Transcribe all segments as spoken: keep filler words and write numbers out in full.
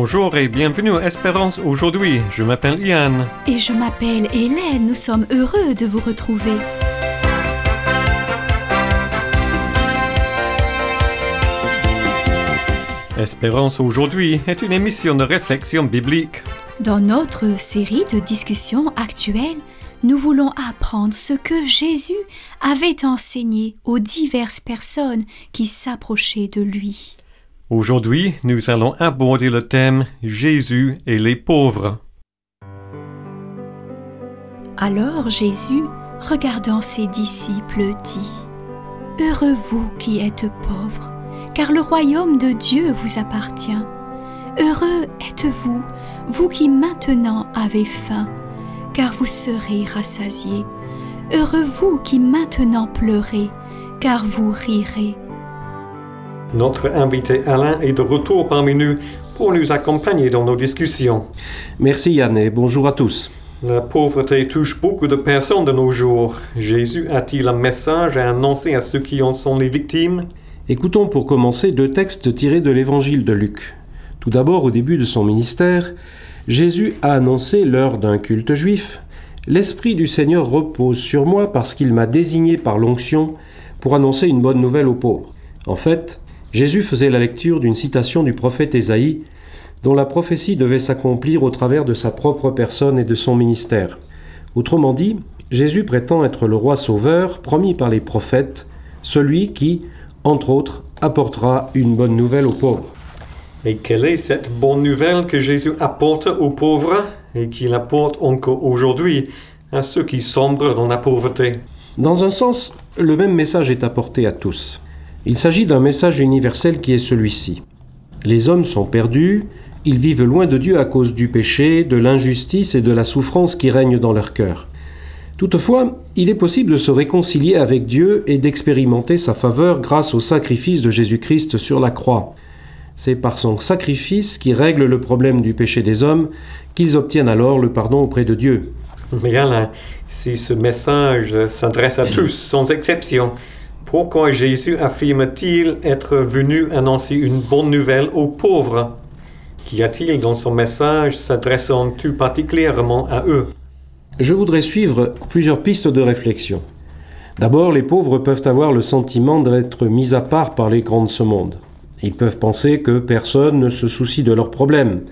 Bonjour et bienvenue à Espérance aujourd'hui. Je m'appelle Ian. Et je m'appelle Hélène. Nous sommes heureux de vous retrouver. Espérance aujourd'hui est une émission de réflexion biblique. Dans notre série de discussions actuelles, nous voulons apprendre ce que Jésus avait enseigné aux diverses personnes qui s'approchaient de lui. Aujourd'hui, nous allons aborder le thème « Jésus et les pauvres ». Alors Jésus, regardant ses disciples, dit « Heureux vous qui êtes pauvres, car le royaume de Dieu vous appartient. Heureux êtes-vous, vous qui maintenant avez faim, car vous serez rassasiés. Heureux vous qui maintenant pleurez, car vous rirez. » Notre invité Alain est de retour parmi nous pour nous accompagner dans nos discussions. Merci Yann et bonjour à tous. La pauvreté touche beaucoup de personnes de nos jours. Jésus a-t-il un message à annoncer à ceux qui en sont les victimes ? Écoutons pour commencer deux textes tirés de l'évangile de Luc. Tout d'abord, au début de son ministère, Jésus a annoncé lors d'un culte juif « L'Esprit du Seigneur repose sur moi parce qu'il m'a désigné par l'onction pour annoncer une bonne nouvelle aux pauvres. » En fait, Jésus faisait la lecture d'une citation du prophète Ésaïe, dont la prophétie devait s'accomplir au travers de sa propre personne et de son ministère. Autrement dit, Jésus prétend être le roi sauveur promis par les prophètes, celui qui, entre autres, apportera une bonne nouvelle aux pauvres. Et quelle est cette bonne nouvelle que Jésus apporte aux pauvres et qu'il apporte encore aujourd'hui à ceux qui sombrent dans la pauvreté ? Dans un sens, le même message est apporté à tous. Il s'agit d'un message universel qui est celui-ci. Les hommes sont perdus, ils vivent loin de Dieu à cause du péché, de l'injustice et de la souffrance qui règnent dans leur cœur. Toutefois, il est possible de se réconcilier avec Dieu et d'expérimenter sa faveur grâce au sacrifice de Jésus-Christ sur la croix. C'est par son sacrifice qui règle le problème du péché des hommes qu'ils obtiennent alors le pardon auprès de Dieu. Mais Alain, si ce message s'adresse à tous, sans exception, pourquoi Jésus affirme-t-il être venu annoncer une bonne nouvelle aux pauvres ? Qu'y a-t-il dans son message s'adressant tout particulièrement à eux ? Je voudrais suivre plusieurs pistes de réflexion. D'abord, les pauvres peuvent avoir le sentiment d'être mis à part par les grands de ce monde. Ils peuvent penser que personne ne se soucie de leurs problèmes.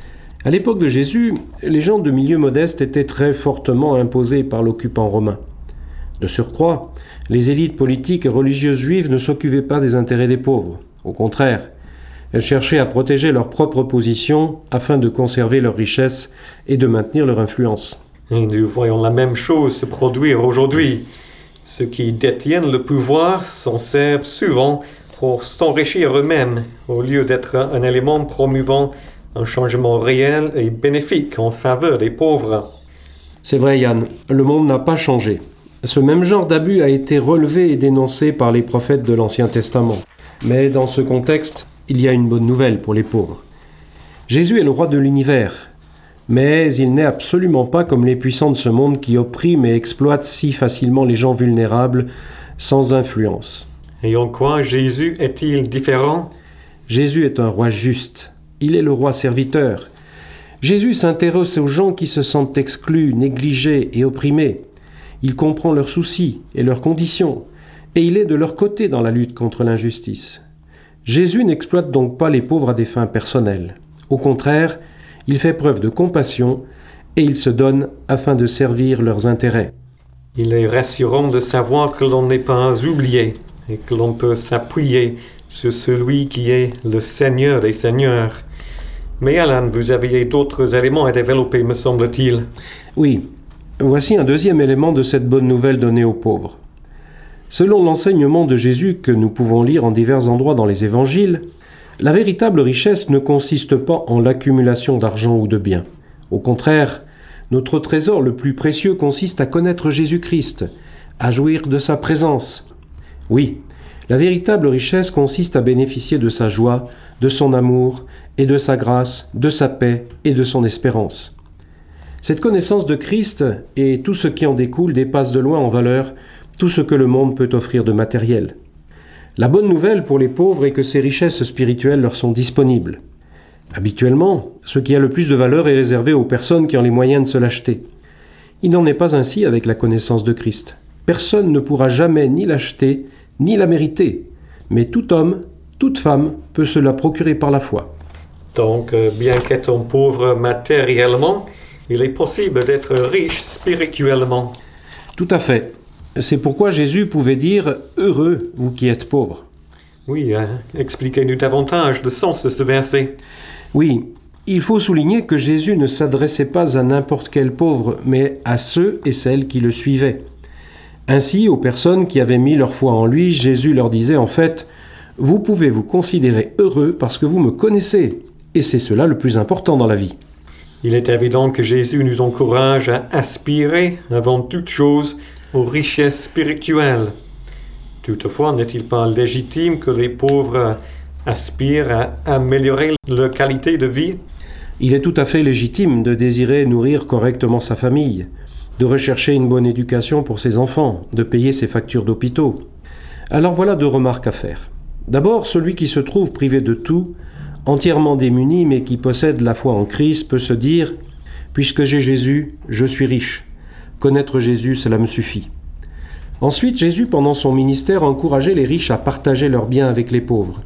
À l'époque de Jésus, les gens de milieu modeste étaient très fortement imposés par l'occupant romain. De surcroît, les élites politiques et religieuses juives ne s'occupaient pas des intérêts des pauvres. Au contraire, elles cherchaient à protéger leur propre position afin de conserver leur richesse et de maintenir leur influence. Et nous voyons la même chose se produire aujourd'hui. Ceux qui détiennent le pouvoir s'en servent souvent pour s'enrichir eux-mêmes, au lieu d'être un élément promouvant un changement réel et bénéfique en faveur des pauvres. C'est vrai Yann, le monde n'a pas changé. Ce même genre d'abus a été relevé et dénoncé par les prophètes de l'Ancien Testament. Mais dans ce contexte, il y a une bonne nouvelle pour les pauvres. Jésus est le roi de l'univers, mais il n'est absolument pas comme les puissants de ce monde qui oppriment et exploitent si facilement les gens vulnérables, sans influence. Et en quoi Jésus est-il différent ? Jésus est un roi juste. Il est le roi serviteur. Jésus s'intéresse aux gens qui se sentent exclus, négligés et opprimés. Il comprend leurs soucis et leurs conditions, et il est de leur côté dans la lutte contre l'injustice. Jésus n'exploite donc pas les pauvres à des fins personnelles. Au contraire, il fait preuve de compassion et il se donne afin de servir leurs intérêts. Il est rassurant de savoir que l'on n'est pas oublié et que l'on peut s'appuyer sur celui qui est le Seigneur des Seigneurs. Mais Alain, vous aviez d'autres éléments à développer, me semble-t-il. Oui. Voici un deuxième élément de cette bonne nouvelle donnée aux pauvres. Selon l'enseignement de Jésus que nous pouvons lire en divers endroits dans les évangiles, la véritable richesse ne consiste pas en l'accumulation d'argent ou de biens. Au contraire, notre trésor le plus précieux consiste à connaître Jésus-Christ, à jouir de sa présence. Oui, la véritable richesse consiste à bénéficier de sa joie, de son amour et de sa grâce, de sa paix et de son espérance. Cette connaissance de Christ et tout ce qui en découle dépasse de loin en valeur tout ce que le monde peut offrir de matériel. La bonne nouvelle pour les pauvres est que ces richesses spirituelles leur sont disponibles. Habituellement, ce qui a le plus de valeur est réservé aux personnes qui ont les moyens de se l'acheter. Il n'en est pas ainsi avec la connaissance de Christ. Personne ne pourra jamais ni l'acheter, ni la mériter. Mais tout homme, toute femme peut se la procurer par la foi. Donc, euh, bien qu'étant pauvre matériellement, il est possible d'être riche spirituellement. Tout à fait. C'est pourquoi Jésus pouvait dire « Heureux, vous qui êtes pauvres ». Oui, euh, expliquez-nous davantage le sens de ce verset. Oui, il faut souligner que Jésus ne s'adressait pas à n'importe quel pauvre, mais à ceux et celles qui le suivaient. Ainsi, aux personnes qui avaient mis leur foi en lui, Jésus leur disait en fait « Vous pouvez vous considérer heureux parce que vous me connaissez, et c'est cela le plus important dans la vie. » Il est évident que Jésus nous encourage à aspirer, avant toute chose, aux richesses spirituelles. Toutefois, n'est-il pas légitime que les pauvres aspirent à améliorer leur qualité de vie? Il est tout à fait légitime de désirer nourrir correctement sa famille, de rechercher une bonne éducation pour ses enfants, de payer ses factures d'hôpitaux. Alors voilà deux remarques à faire. D'abord, celui qui se trouve privé de tout, entièrement démuni mais qui possède la foi en Christ, peut se dire « Puisque j'ai Jésus, je suis riche. Connaître Jésus, cela me suffit. » Ensuite, Jésus, pendant son ministère, encourageait les riches à partager leurs biens avec les pauvres.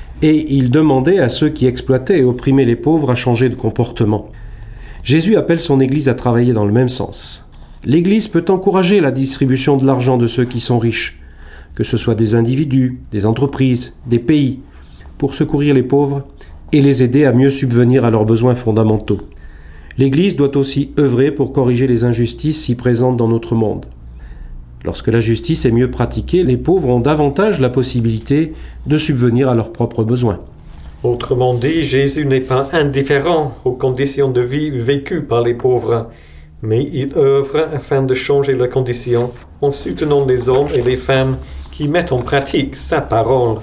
Et il demandait à ceux qui exploitaient et opprimaient les pauvres à changer de comportement. Jésus appelle son Église à travailler dans le même sens. L'Église peut encourager la distribution de l'argent de ceux qui sont riches, que ce soit des individus, des entreprises, des pays, pour secourir les pauvres et les aider à mieux subvenir à leurs besoins fondamentaux. L'Église doit aussi œuvrer pour corriger les injustices si présentes dans notre monde. Lorsque la justice est mieux pratiquée, les pauvres ont davantage la possibilité de subvenir à leurs propres besoins. Autrement dit, Jésus n'est pas indifférent aux conditions de vie vécues par les pauvres, mais il œuvre afin de changer leurs conditions en soutenant les hommes et les femmes qui mettent en pratique sa parole.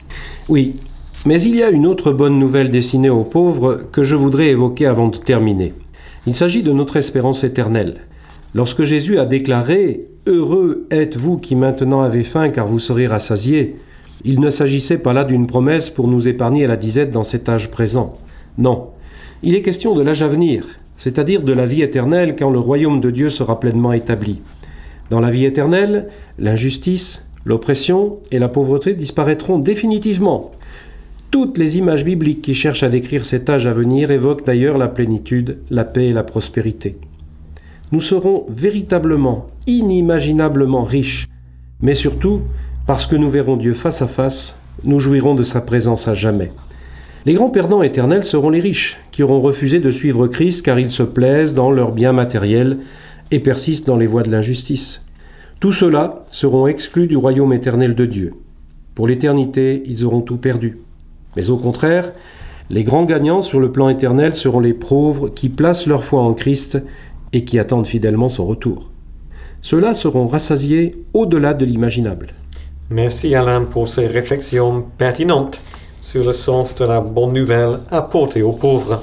Oui, mais il y a une autre bonne nouvelle destinée aux pauvres que je voudrais évoquer avant de terminer. Il s'agit de notre espérance éternelle. Lorsque Jésus a déclaré « Heureux êtes-vous qui maintenant avez faim, car vous serez rassasiés », il ne s'agissait pas là d'une promesse pour nous épargner la disette dans cet âge présent. Non, il est question de l'âge à venir, c'est-à-dire de la vie éternelle quand le royaume de Dieu sera pleinement établi. Dans la vie éternelle, l'injustice, l'oppression et la pauvreté disparaîtront définitivement. Toutes les images bibliques qui cherchent à décrire cet âge à venir évoquent d'ailleurs la plénitude, la paix et la prospérité. Nous serons véritablement, inimaginablement riches, mais surtout, parce que nous verrons Dieu face à face, nous jouirons de sa présence à jamais. Les grands perdants éternels seront les riches, qui auront refusé de suivre Christ car ils se plaisent dans leurs biens matériels et persistent dans les voies de l'injustice. Tous ceux-là seront exclus du royaume éternel de Dieu. Pour l'éternité, ils auront tout perdu. Mais au contraire, les grands gagnants sur le plan éternel seront les pauvres qui placent leur foi en Christ et qui attendent fidèlement son retour. Ceux-là seront rassasiés au-delà de l'imaginable. Merci Alain pour ces réflexions pertinentes sur le sens de la bonne nouvelle apportée aux pauvres.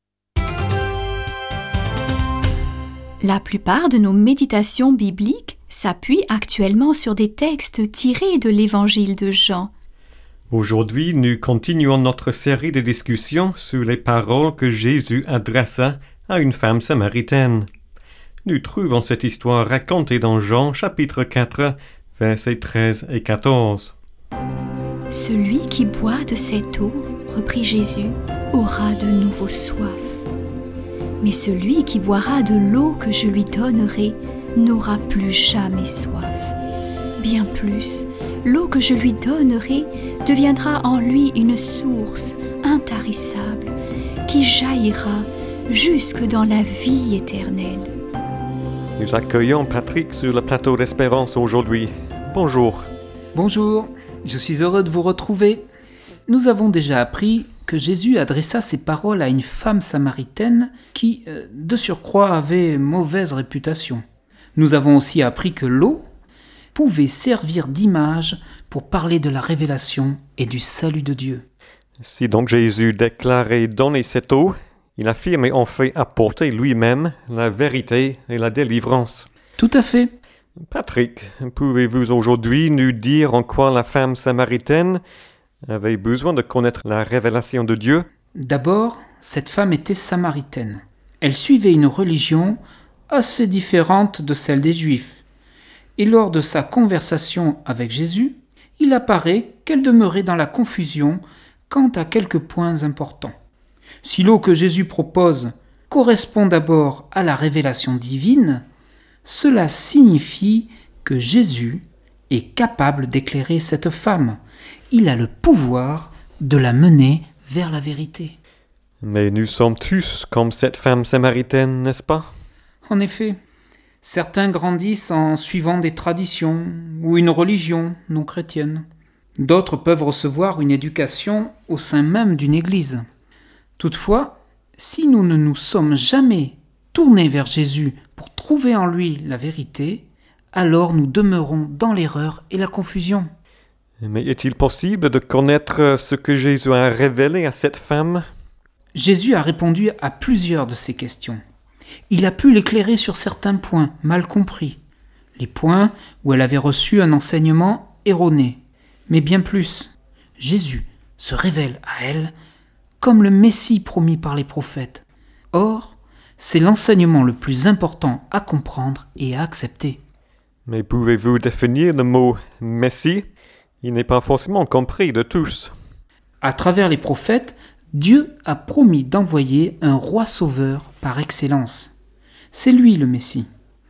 La plupart de nos méditations bibliques s'appuient actuellement sur des textes tirés de l'Évangile de Jean. Aujourd'hui, nous continuons notre série de discussions sur les paroles que Jésus adressa à une femme samaritaine. Nous trouvons cette histoire racontée dans Jean chapitre quatre, versets treize et quatorze. « Celui qui boit de cette eau, reprit Jésus, aura de nouveau soif. Mais celui qui boira de l'eau que je lui donnerai n'aura plus jamais soif. Bien plus, l'eau que je lui donnerai deviendra en lui une source intarissable qui jaillira jusque dans la vie éternelle. » Nous accueillons Patrick sur le plateau d'Espérance aujourd'hui. Bonjour. Bonjour, je suis heureux de vous retrouver. Nous avons déjà appris que Jésus adressa ces paroles à une femme samaritaine qui, de surcroît, avait mauvaise réputation. Nous avons aussi appris que l'eau pouvait servir d'image pour parler de la révélation et du salut de Dieu. Si donc Jésus déclarait donner cette eau, il affirmait en fait apporter lui-même la vérité et la délivrance. Tout à fait. Patrick, pouvez-vous aujourd'hui nous dire en quoi la femme samaritaine avait besoin de connaître la révélation de Dieu? D'abord, cette femme était samaritaine. Elle suivait une religion assez différente de celle des Juifs. Et lors de sa conversation avec Jésus, il apparaît qu'elle demeurait dans la confusion quant à quelques points importants. Si l'eau que Jésus propose correspond d'abord à la révélation divine, cela signifie que Jésus est capable d'éclairer cette femme. Il a le pouvoir de la mener vers la vérité. Mais nous sommes tous comme cette femme samaritaine, n'est-ce pas? En effet, certains grandissent en suivant des traditions ou une religion non chrétienne. D'autres peuvent recevoir une éducation au sein même d'une église. Toutefois, si nous ne nous sommes jamais tournés vers Jésus pour trouver en lui la vérité, alors nous demeurons dans l'erreur et la confusion. Mais est-il possible de connaître ce que Jésus a révélé à cette femme? Jésus a répondu à plusieurs de ces questions. Il a pu l'éclairer sur certains points mal compris, les points où elle avait reçu un enseignement erroné. Mais bien plus, Jésus se révèle à elle comme le Messie promis par les prophètes. Or, c'est l'enseignement le plus important à comprendre et à accepter. Mais pouvez-vous définir le mot « Messie » ? Il n'est pas forcément compris de tous. À travers les prophètes, Dieu a promis d'envoyer un roi sauveur par excellence. C'est lui le Messie.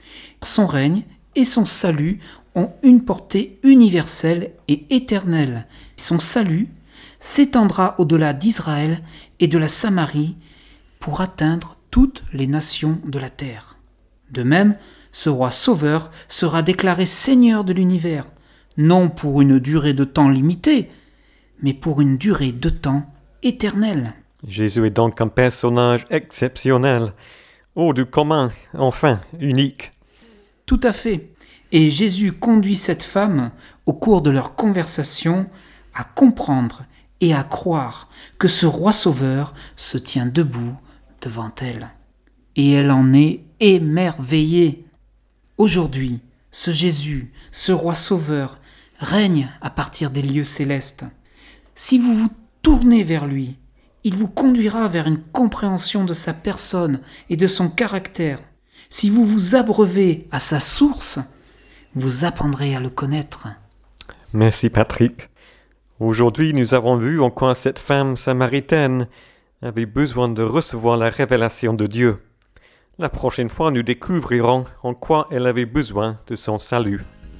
Son règne et son salut ont une portée universelle et éternelle. Son salut s'étendra au-delà d'Israël et de la Samarie pour atteindre toutes les nations de la terre. De même, ce roi sauveur sera déclaré Seigneur de l'univers, non pour une durée de temps limitée, mais pour une durée de temps éternelle. Jésus est donc un personnage exceptionnel, hors du commun, enfin unique. Tout à fait. Et Jésus conduit cette femme, au cours de leur conversation, à comprendre et à croire que ce roi sauveur se tient debout devant elle. Et elle en est émerveillée. Aujourd'hui, ce Jésus, ce roi sauveur, règne à partir des lieux célestes. Si vous vous tournez vers lui, il vous conduira vers une compréhension de sa personne et de son caractère. Si vous vous abreuvez à sa source, vous apprendrez à le connaître. Merci Patrick. Aujourd'hui, nous avons vu en quoi cette femme samaritaine avait besoin de recevoir la révélation de Dieu. La prochaine fois, nous découvrirons en quoi elle avait besoin de son salut.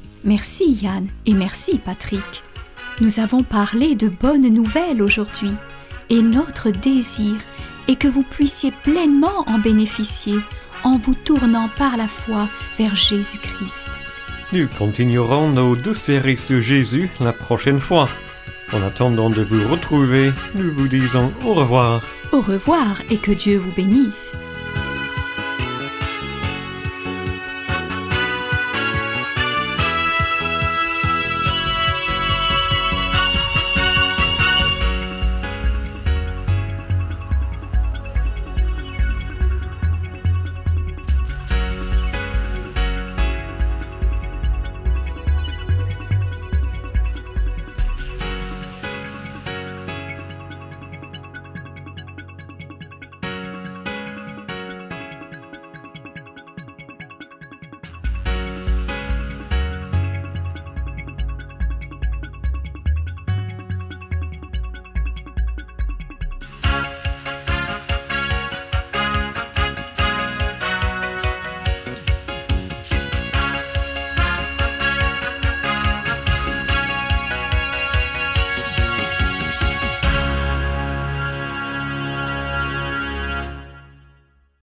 Merci Yann et merci Patrick. Nous avons parlé de bonnes nouvelles aujourd'hui et notre désir est que vous puissiez pleinement en bénéficier en vous tournant par la foi vers Jésus-Christ. Nous continuerons nos deux séries sur Jésus la prochaine fois. En attendant de vous retrouver, nous vous disons au revoir. Au revoir et que Dieu vous bénisse.